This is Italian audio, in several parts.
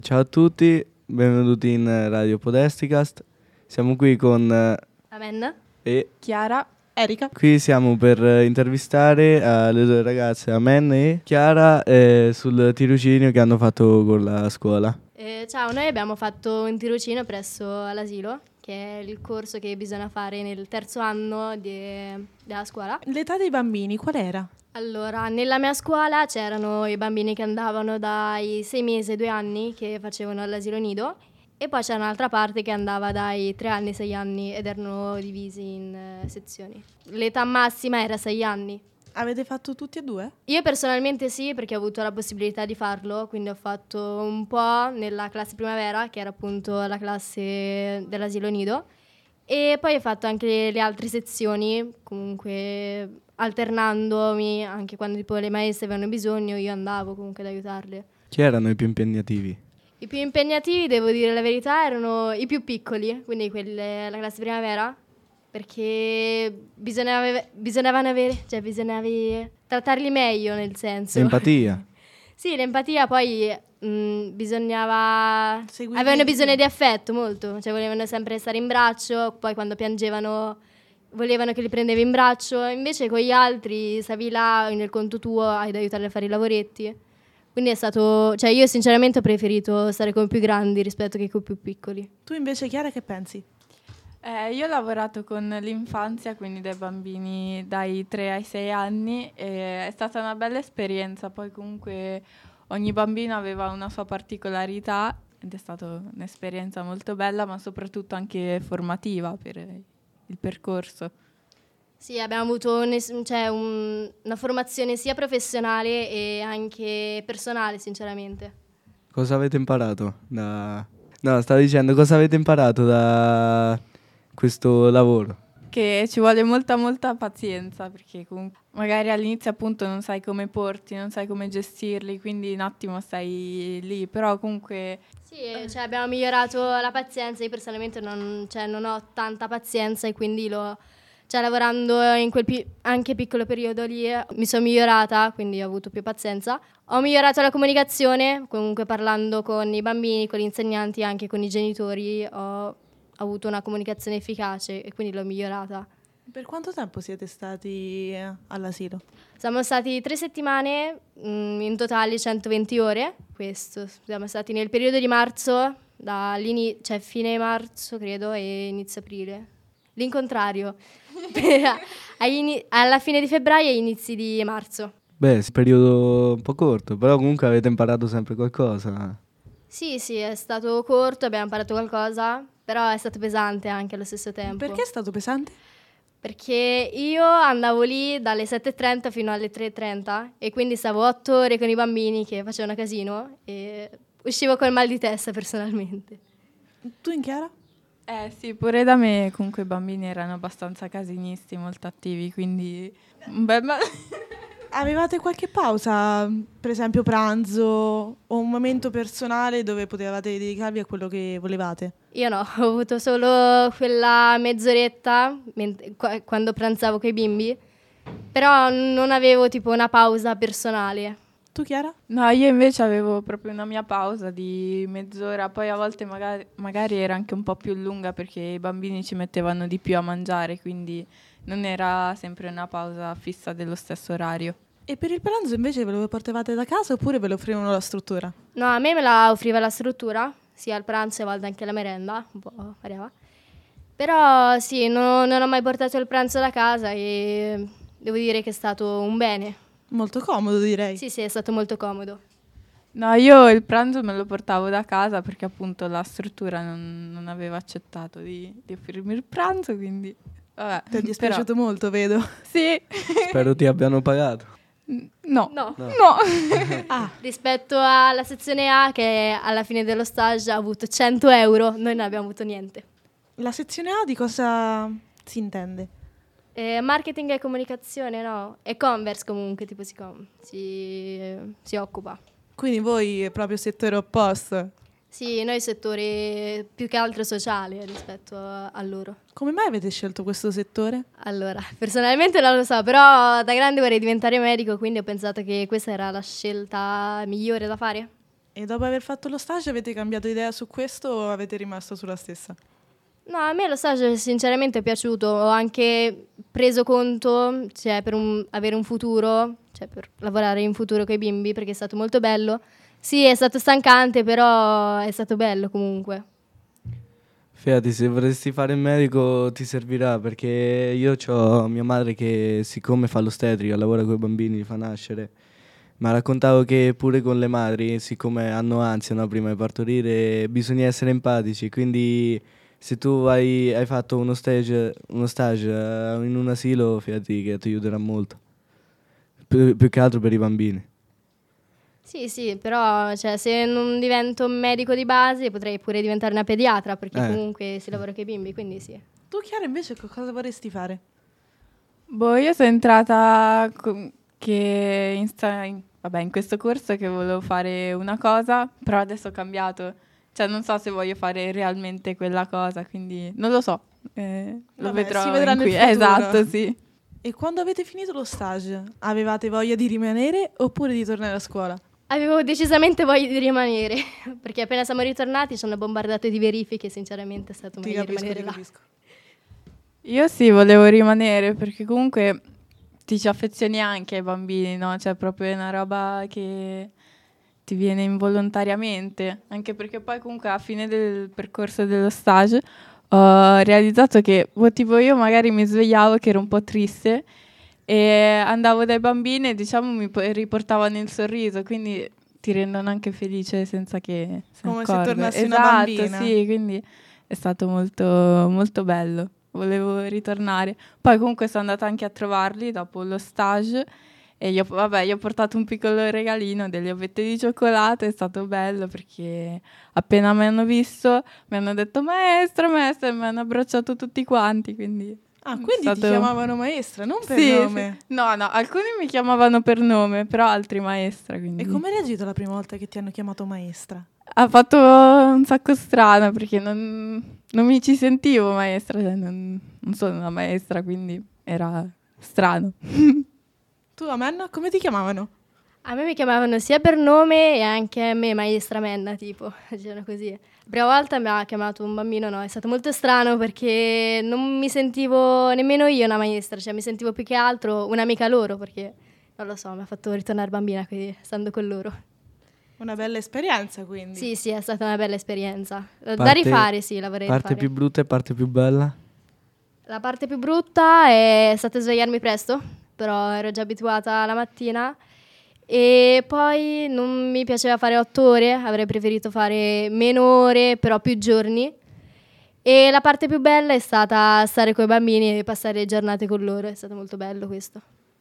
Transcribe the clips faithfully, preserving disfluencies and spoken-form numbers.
Ciao a tutti, benvenuti in Radio Podesticast. Siamo qui con eh, Amen. e Chiara, Erika. qui siamo per eh, intervistare eh, le due ragazze, Amen e Chiara, eh, sul tirocinio che hanno fatto con la scuola. Eh, ciao, noi abbiamo fatto un tirocinio presso l'asilo, che è il corso che bisogna fare nel terzo anno de- della scuola. L'età dei bambini qual era? Allora, nella mia scuola c'erano i bambini che andavano dai sei mesi ai due anni che facevano all'asilo nido e poi c'era un'altra parte che andava dai tre anni ai sei anni ed erano divisi in eh, sezioni. L'età massima era sei anni. Avete fatto tutti e due? Io personalmente sì, perché ho avuto la possibilità di farlo, quindi ho fatto un po' nella classe primavera, che era appunto la classe dell'asilo nido, e poi ho fatto anche le altre sezioni, comunque alternandomi, anche quando tipo le maestre avevano bisogno, io andavo comunque ad aiutarle. Chi erano i più impegnativi? I più impegnativi, devo dire la verità, erano i più piccoli, quindi quelli della classe primavera, perché bisognava, bisognavano avere, cioè bisognava trattarli meglio, nel senso. Empatia. Sì, l'empatia poi mh, bisognava... Seguirli avevano di bisogno più. di affetto molto, cioè volevano sempre stare in braccio, poi quando piangevano volevano che li prendevi in braccio, invece con gli altri stavi là nel conto tuo ad aiutarli a fare i lavoretti. Quindi è stato... cioè io sinceramente ho preferito stare con i più grandi rispetto che con i più piccoli. Tu invece, Chiara, che pensi? Eh, io ho lavorato con l'infanzia, quindi dai bambini dai tre ai sei anni e è stata una bella esperienza, poi comunque ogni bambino aveva una sua particolarità ed è stata un'esperienza molto bella ma soprattutto anche formativa per il percorso. Sì, abbiamo avuto un es- cioè un- una formazione sia professionale e anche personale, sinceramente. Cosa avete imparato da... No, stavo dicendo, cosa avete imparato da questo lavoro? Che ci vuole molta molta pazienza perché comunque magari all'inizio appunto non sai come porti, non sai come gestirli, quindi un attimo stai lì, però comunque Sì, cioè abbiamo migliorato la pazienza, io personalmente non, cioè, non ho tanta pazienza e quindi lo, cioè, lavorando in quel pi- anche piccolo periodo lì eh, mi sono migliorata, quindi ho avuto più pazienza. Ho migliorato la comunicazione, comunque parlando con i bambini, con gli insegnanti, anche con i genitori, ho avuto una comunicazione efficace e quindi l'ho migliorata. Per quanto tempo siete stati eh, all'asilo? Siamo stati tre settimane, mh, in totale centoventi ore, questo. Siamo stati nel periodo di marzo, cioè fine marzo credo e inizio aprile. L'incontrario, Per- agli ini- alla fine di febbraio e inizi di marzo. Beh, è un periodo un po' corto, però comunque avete imparato sempre qualcosa. Sì, sì, è stato corto, abbiamo imparato qualcosa, però è stato pesante anche allo stesso tempo. Perché è stato pesante? Perché io andavo lì dalle sette e trenta fino alle tre e trenta e quindi stavo otto ore con i bambini che facevano casino e uscivo col mal di testa personalmente. Tu, in Chiara? Eh sì, pure da me comunque i bambini erano abbastanza casinisti, molto attivi, quindi un bel ma- Avevate qualche pausa, per esempio pranzo o un momento personale dove potevate dedicarvi a quello che volevate? Io no, ho avuto solo quella mezz'oretta ment- qua- quando pranzavo con i bimbi, però non avevo tipo una pausa personale. Tu, Chiara? No, io invece avevo proprio una mia pausa di mezz'ora, poi a volte magari, magari era anche un po' più lunga perché i bambini ci mettevano di più a mangiare, quindi non era sempre una pausa fissa dello stesso orario. E per il pranzo invece ve lo portavate da casa oppure ve lo offrivano la struttura? No, a me me la offriva la struttura, sia al pranzo e a volte anche la merenda, un po' variava. Però sì, no- non ho mai portato il pranzo da casa e devo dire che è stato un bene. Molto comodo, direi. Sì, sì, è stato molto comodo. No, io il pranzo me lo portavo da casa perché appunto la struttura non, non aveva accettato di, di offrirmi il pranzo, quindi vabbè. Ti è dispiaciuto Però- molto, vedo. Sì. Spero ti abbiano pagato. No. No. No. No. Ah, Rispetto alla sezione A che alla fine dello stage ha avuto cento euro, noi non abbiamo avuto niente. la sezione A di cosa si intende? Eh, marketing e comunicazione, no? E Converse comunque, tipo si, com- si, si occupa. Quindi voi è proprio settore opposto. Sì, noi settore più che altro sociale rispetto a, a loro. Come mai avete scelto questo settore? Allora, personalmente non lo so, però da grande vorrei diventare medico, quindi ho pensato che questa era la scelta migliore da fare. E dopo aver fatto lo stage avete cambiato idea su questo o avete rimasto sulla stessa? No, a me lo stage sinceramente è piaciuto, ho anche preso conto, cioè per un- avere un futuro, cioè per lavorare in futuro con i bimbi, perché è stato molto bello. Sì, è stato stancante, però è stato bello comunque. Fidati, se vorresti fare il medico ti servirà, perché io ho mia madre che, siccome fa l'ostetrica, lavora con i bambini, li fa nascere, ma raccontavo che pure con le madri, siccome hanno ansia, no, prima di partorire, bisogna essere empatici, quindi se tu hai, hai fatto uno stage, uno stage eh, in un asilo, fidati che ti aiuterà molto, più, più che altro per i bambini. Sì, sì, però cioè, se non divento un medico di base potrei pure diventare una pediatra, perché Eh. comunque si lavora con i bimbi, quindi sì. Tu Chiara invece co- cosa vorresti fare? Boh, io sono entrata co- che in, sta- in- vabbè, in questo corso che volevo fare una cosa, però adesso ho cambiato. Cioè non so se voglio fare realmente quella cosa, quindi non lo so. eh, lo Vabbè, vedrò si vedrà in nel qui. futuro. Esatto, sì. E quando avete finito lo stage, avevate voglia di rimanere oppure di tornare a scuola? Avevo decisamente voglia di rimanere, perché appena siamo ritornati ci hanno bombardato di verifiche, sinceramente è stato Ti meglio capisco, rimanere ti là. capisco. Io sì, volevo rimanere perché comunque ti ci affezioni anche ai bambini, no? Cioè proprio è una roba che ti viene involontariamente, anche perché poi comunque alla fine del percorso dello stage ho realizzato che boh, tipo io magari mi svegliavo che ero un po' triste e andavo dai bambini e diciamo mi po- riportavano il sorriso, quindi ti rendono anche felice senza che se ne Come se accorgano. tornassi una Esatto, bambina. sì, quindi è stato molto, molto bello. Volevo ritornare. Poi comunque sono andata anche a trovarli dopo lo stage e io, vabbè, gli ho portato un piccolo regalino, delle ovette di cioccolato, è stato bello perché appena mi hanno visto mi hanno detto maestra, maestra e mi hanno abbracciato tutti quanti, quindi... Ah, è quindi ti stato- chiamavano maestra, non per Sì, nome. sì. No, no, alcuni mi chiamavano per nome, però altri maestra, quindi... E come hai reagito la prima volta che ti hanno chiamato maestra? Ha fatto un sacco strano perché non, non mi ci sentivo maestra, cioè non, non sono una maestra, quindi era strano. Tu, Amenna, come ti chiamavano? A me mi chiamavano sia per nome e anche a me maestra Menna, tipo, dicevano così. La prima volta mi ha chiamato un bambino, no, è stato molto strano perché non mi sentivo nemmeno io una maestra, cioè mi sentivo più che altro un'amica loro perché, non lo so, mi ha fatto ritornare bambina quindi, stando con loro. Una bella esperienza, quindi. Sì, sì, è stata una bella esperienza. Da Parte- rifare, sì, la vorrei Parte rifare. più brutta e parte più bella? La parte più brutta è stata svegliarmi presto, però ero già abituata la mattina. E poi non mi piaceva fare otto ore, avrei preferito fare meno ore, però più giorni. E la parte più bella è stata stare con i bambini e passare le giornate con loro, è stato molto bello questo.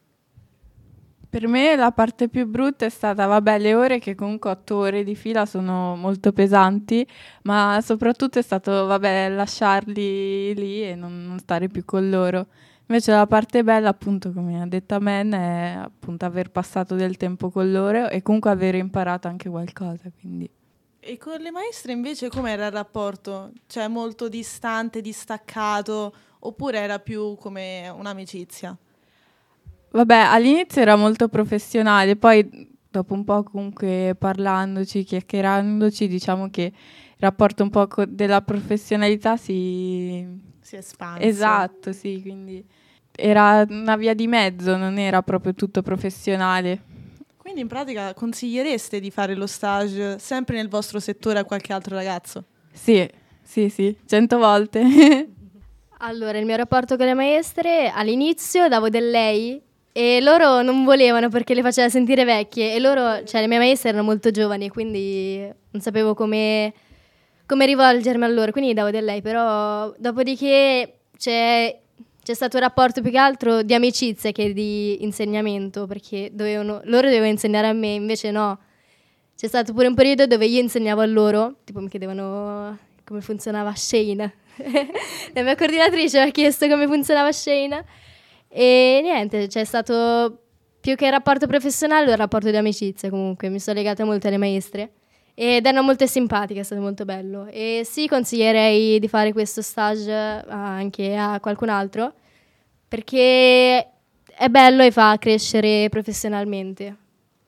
Per me la parte più brutta è stata, vabbè, le ore che comunque otto ore di fila sono molto pesanti, ma soprattutto è stato, vabbè, lasciarli lì e non, non stare più con loro. Invece la parte bella, appunto, come ha detto a me, è appunto aver passato del tempo con loro e comunque aver imparato anche qualcosa, quindi... E con le maestre invece com'era il rapporto? Cioè molto distante, distaccato, oppure era più come un'amicizia? Vabbè, all'inizio era molto professionale, poi dopo un po' comunque parlandoci, chiacchierandoci, diciamo che il rapporto un po' co- della professionalità si... Si è espanso. Esatto, sì, quindi era una via di mezzo, non era proprio tutto professionale. Quindi in pratica consigliereste di fare lo stage sempre nel vostro settore a qualche altro ragazzo? Sì, sì, sì, cento volte. Allora, il mio rapporto con le maestre, all'inizio davo del lei e loro non volevano perché le faceva sentire vecchie e loro, cioè le mie maestre erano molto giovani, quindi non sapevo come, come rivolgermi a loro, quindi davo del lei, però dopodiché c'è, c'è stato un rapporto più che altro di amicizia che di insegnamento, perché dovevano, loro dovevano insegnare a me, invece no. C'è stato pure un periodo dove io insegnavo a loro, tipo mi chiedevano come funzionava Shane. La mia coordinatrice mi ha chiesto come funzionava Shane e niente, c'è stato più che il rapporto professionale un rapporto di amicizia comunque, mi sono legata molto alle maestre ed erano molto simpatiche, è stato molto bello e sì, consiglierei di fare questo stage anche a qualcun altro perché è bello e fa crescere professionalmente.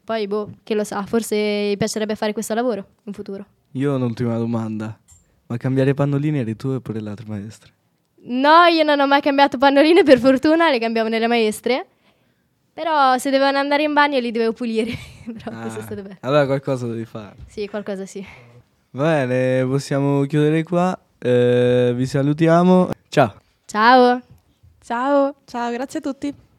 Poi, boh, chi lo sa, forse gli piacerebbe fare questo lavoro in futuro. Io ho un'ultima domanda. Ma cambiare pannolini eri tu e pure le altre maestre? No, io non ho mai cambiato pannoline, per fortuna, le cambiavano le maestre. Però se dovevano andare in bagno li dovevo pulire. Però Ah, questo è stato bello. allora qualcosa devi fare. Sì, qualcosa sì. Va bene, possiamo chiudere qua. Eh, vi salutiamo. Ciao. Ciao! Ciao! Ciao, grazie a tutti.